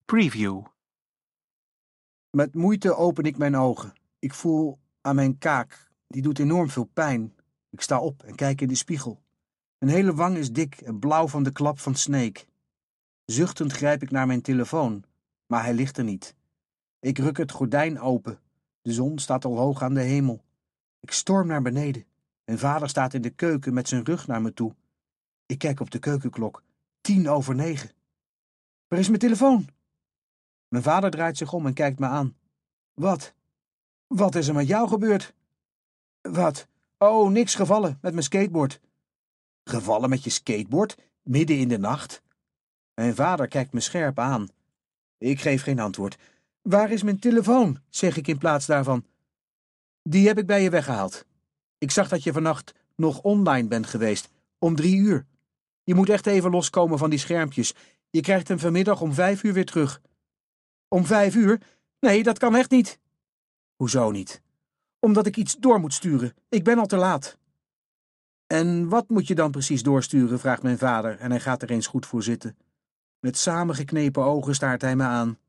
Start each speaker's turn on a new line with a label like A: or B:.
A: Preview.
B: Met moeite open ik mijn ogen. Ik voel aan mijn kaak. Die doet enorm veel pijn. Ik sta op en kijk in de spiegel. Mijn hele wang is dik en blauw van de klap van Snake. Zuchtend grijp ik naar mijn telefoon, maar hij ligt er niet. Ik ruk het gordijn open. De zon staat al hoog aan de hemel. Ik storm naar beneden. Mijn vader staat in de keuken met zijn rug naar me toe. Ik kijk op de keukenklok. 9:10. Waar is mijn telefoon? Mijn vader draait zich om en kijkt me aan. Wat? Wat is er met jou gebeurd? Wat? Oh, niks, gevallen met mijn skateboard. Gevallen met je skateboard? Midden in de nacht? Mijn vader kijkt me scherp aan. Ik geef geen antwoord. Waar is mijn telefoon? Zeg ik in plaats daarvan. Die heb ik bij je weggehaald. Ik zag dat je vannacht nog online bent geweest. Om 3:00. Je moet echt even loskomen van die schermpjes. Je krijgt hem vanmiddag om 5:00 weer terug. Om 5:00? Nee, dat kan echt niet. Hoezo niet? Omdat ik iets door moet sturen. Ik ben al te laat. En wat moet je dan precies doorsturen, vraagt mijn vader en hij gaat er eens goed voor zitten. Met samengeknepen ogen staart hij me aan.